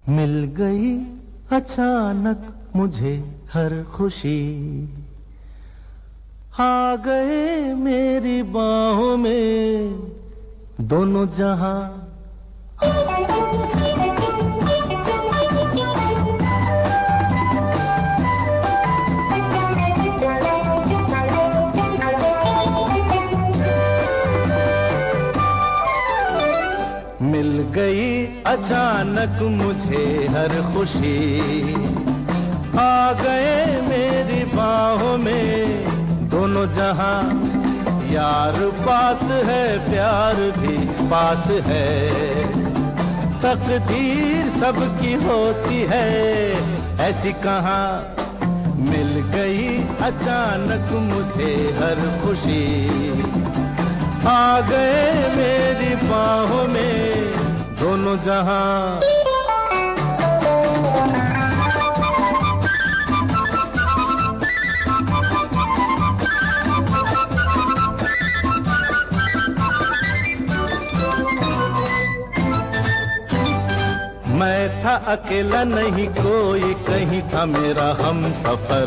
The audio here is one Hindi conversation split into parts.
मिल गई अचानक मुझे हर खुशी, आ गए मेरी बाहों में दोनों जहां। मिल गई अचानक मुझे हर खुशी, आ गए मेरी बाहों में दोनों जहां। यार पास है प्यार भी पास है, तकदीर सबकी होती है ऐसी कहाँ। मिल गई अचानक मुझे हर खुशी, आ गए मेरी बाहों में दोनों जहां। मैं था अकेला नहीं कोई, कहीं था मेरा हमसफर।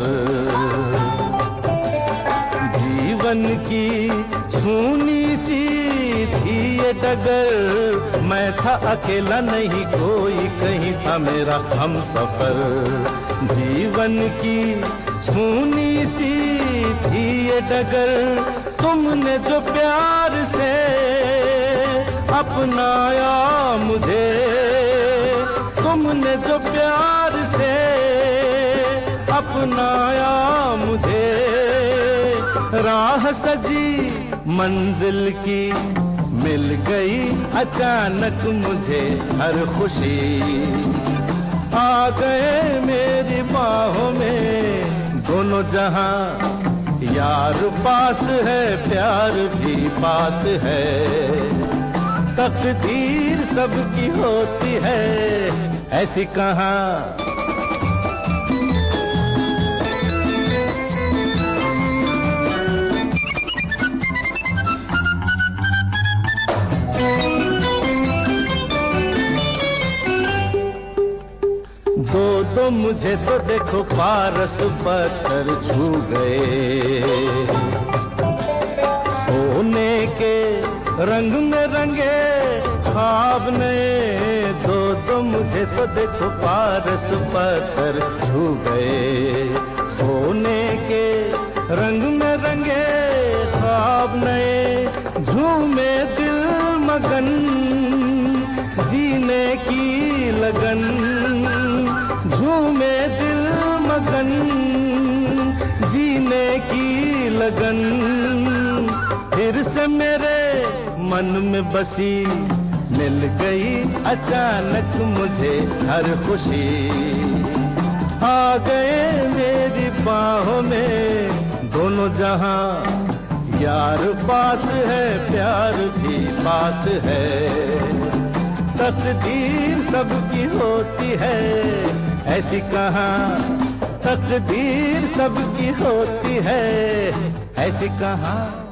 जीवन की सूनी सी थी ये डगर, मैं था अकेला नहीं कोई, कहीं था मेरा हमसफर। जीवन की सूनी सी थी ये डगर, तुमने जो प्यार से अपनाया मुझे, तुमने जो प्यार से अपनाया मुझे। राह सजी मंजिल की, मिल गई अचानक मुझे हर खुशी, आ गए मेरी बाहों में दोनों जहां। यार पास है प्यार भी पास है, तकदीर सबकी होती है ऐसी कहाँ। दो मुझे तो देखो पारस पत्थर छू गए, सोने के रंग में रंगे ख्वाब नए। दो मुझे तो देखो पारस पत्थर छू गए, सोने के रंग में रंगे ख्वाब नए। झूमे दिल मगन जीने की लगन, झूमे दिल मगन जीने की लगन। फिर से मेरे मन में बसी, मिल गई अचानक मुझे हर खुशी, आ गए मेरी बाहों में दोनों जहां। यार पास है प्यार भी पास है, तकदीर सबकी होती है ऐसी कहाँ। तकदीर सबकी होती है ऐसी कहाँ।